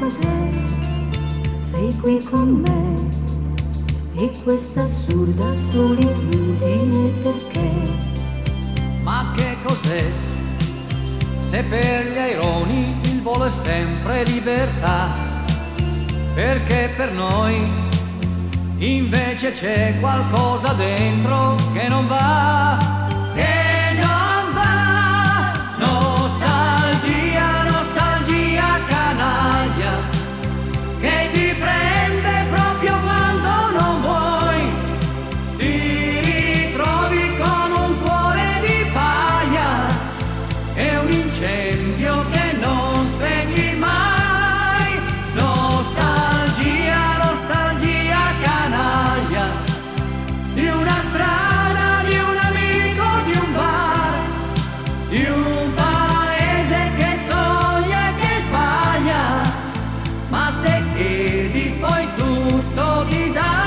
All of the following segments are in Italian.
cos'è? Sei qui con me e questa assurda solitudine perché? Ma che cos'è? Se per gli aironi il volo è sempre libertà, perché per noi invece c'è qualcosa dentro che non va, che non va. Nostalgia, nostalgia canaglia, che ti prende proprio quando non vuoi, ti ritrovi con un cuore di paglia e un incendio che non spegni mai. Nostalgia, nostalgia canaglia, di una strada, di un amico, di un bar, di un paese che sogna e che sbaglia, ma se chiedi poi tutto ti dà.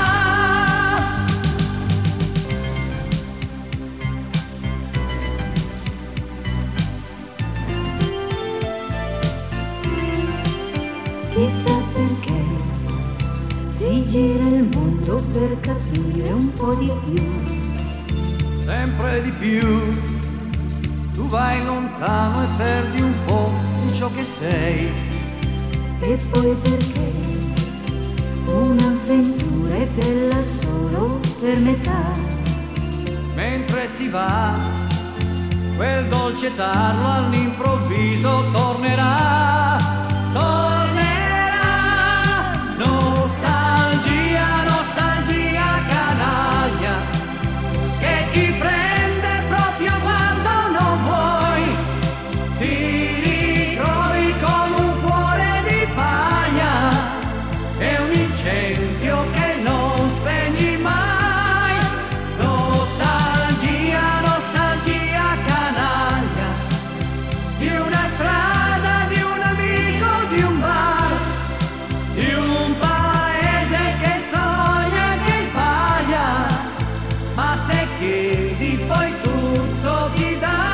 Chissà perché si gira il mondo per capire un po' di più. Sempre di più, tu vai lontano e perdi un po' di ciò che sei. E poi perché un'avventura è bella solo per metà. Mentre si va, quel dolce tarlo all'improvviso tornerà, tornerà. Nostalgia, nostalgia canaglia, che ti prende proprio quando non vuoi, ti ritrovi con un cuore di paglia e un incendio che non spegni mai. Nostalgia, nostalgia canaglia, di una strada, di un amico, di un bar, di un paese che sogna e che sbaglia, ma se chiedi poi tutto ti dà.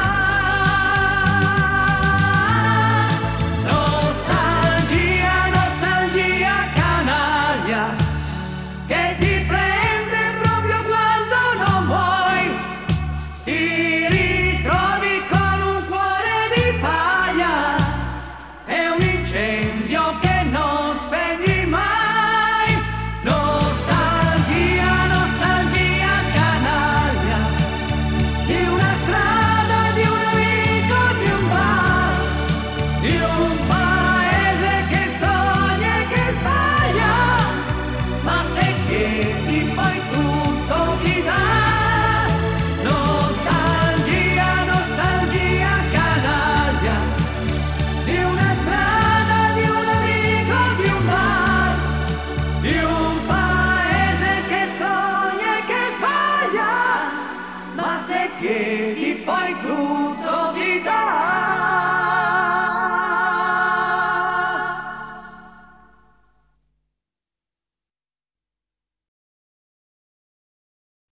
Nostalgia, nostalgia canaglia, che ti prende proprio quando non vuoi, ti ritrovi con un cuore di paglia e un incendio che non spegni mai. Nostalgia, nostalgia canaglia, di una strada, di un amico, di un bar, di un paese che sogna e che sbaglia, ma se chiedi poi tutto ti dà. Nostalgia, nostalgia canaglia, di una strada, di un amico, di un bar, di un paese che sogna e che sbaglia, ma se chiedi poi tutto ti dà.